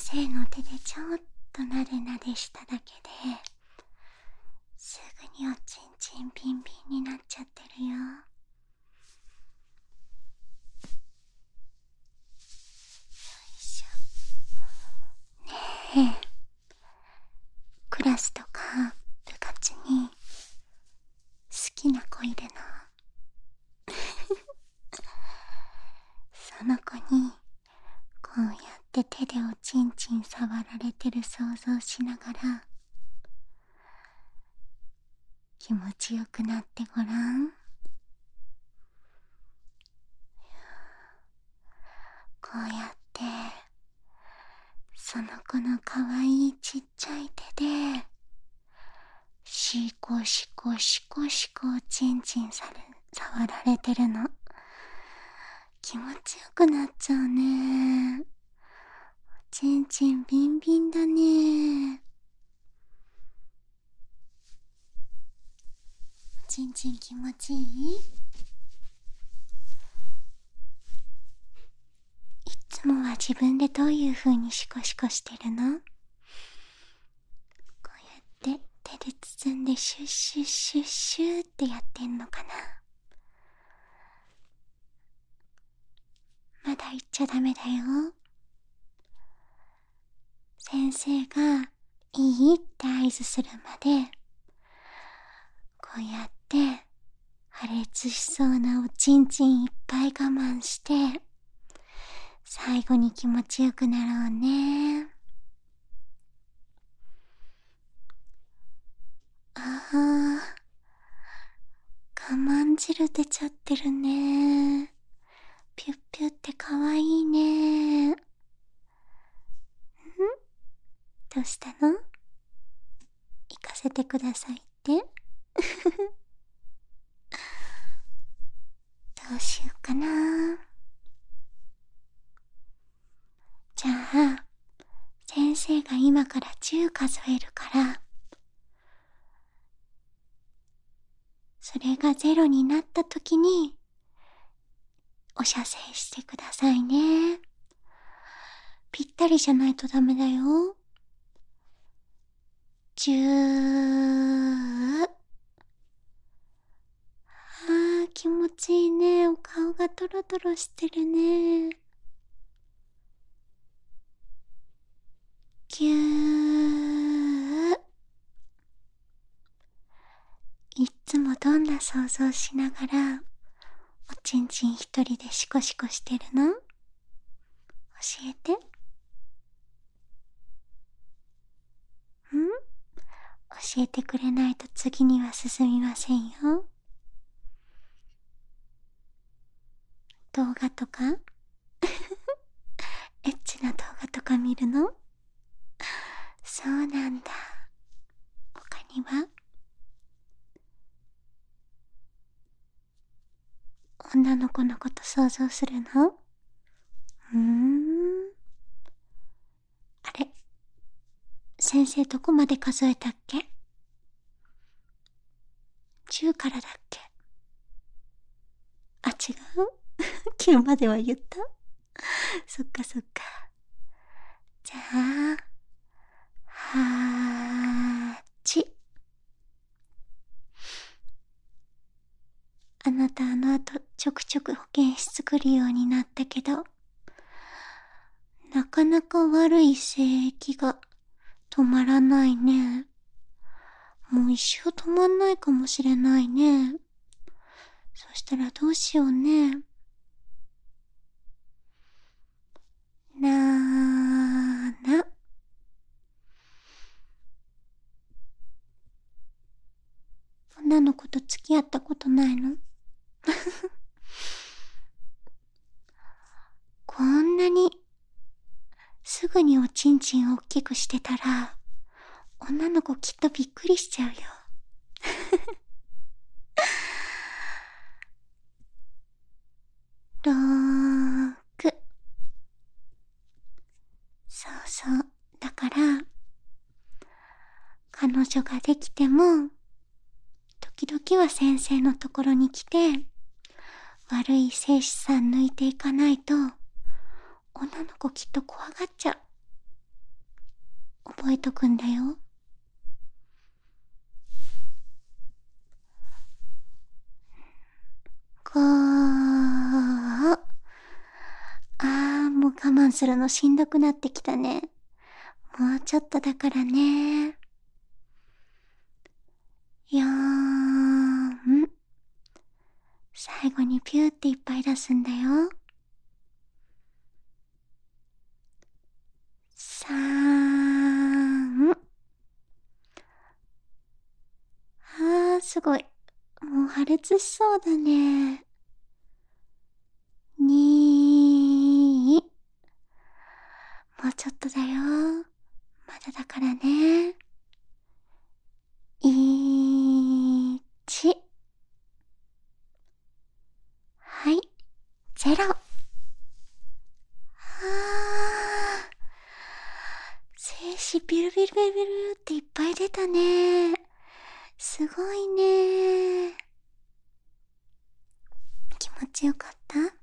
生の手でちょっとなでなでしただけですぐにおちんちんピンピンになっちゃってるよ。ねえ、クラスとか部活に好きな子いるの？その子にこうやって手でおちんちん触られてる想像しながら気持ちよくなってごらん。こうやってその子のかわいいちっちゃい手でシコシコシコシコおちんちん触られてるの。気持ちよくなっちゃうね。おちんちんビンビンだね。おちんちん気持ちいい？いつもは自分でどういう風にシコシコしてるの？こうやって手で包んでシュッシュッシュッシュッってやってんのかな？まだ言っちゃダメだよ。先生がいいって合図するまでこうやって破裂しそうなおちんちんいっぱい我慢して最後に気持ちよくなろうね。ああ、我慢汁出ちゃってるね。ピュッピュってかわいいね。どうしたの？行かせてくださいってどうしようかな。じゃあ先生が今から10数えるからそれが0になった時にお射精してくださいね。ぴったりじゃないとダメだよ。10。あー、気持ちいいね。お顔がトロトロしてるね。9。いっつもどんな想像しながらおちんちん一人でシコシコしてるの？教えて。教えてくれないと次には進みませんよ。動画とかエッチな動画とか見るの？そうなんだ。他には？女の子のこと想像するの？あれ、先生どこまで数えたっけ？10からだっけ？あ、違う9までは言った？そっかそっか。じゃあ8。あなたあの後ちょくちょく保健室来るようになったけどなかなか悪い精液が止まらないね。もう一生止まんないかもしれないね。そしたらどうしようね。女の子と付き合ったことないの？こんなにすぐにおちんちんを大きくしてたら女の子きっとびっくりしちゃうよ。6。そうそう。だから彼女ができても時々は先生のところに来て悪い精子さん抜いていかないと女の子きっと怖がっちゃう。 覚えとくんだよ。もう我慢するのしんどくなってきたね。もうちょっとだからね。最後にピューっていっぱい出すんだよ。すごい。もう破裂しそうだね。もうちょっとだよ。まだだからね。はい、0。精子ビルビルビルビルっていっぱい出たね。すごいね。気持ちよかった？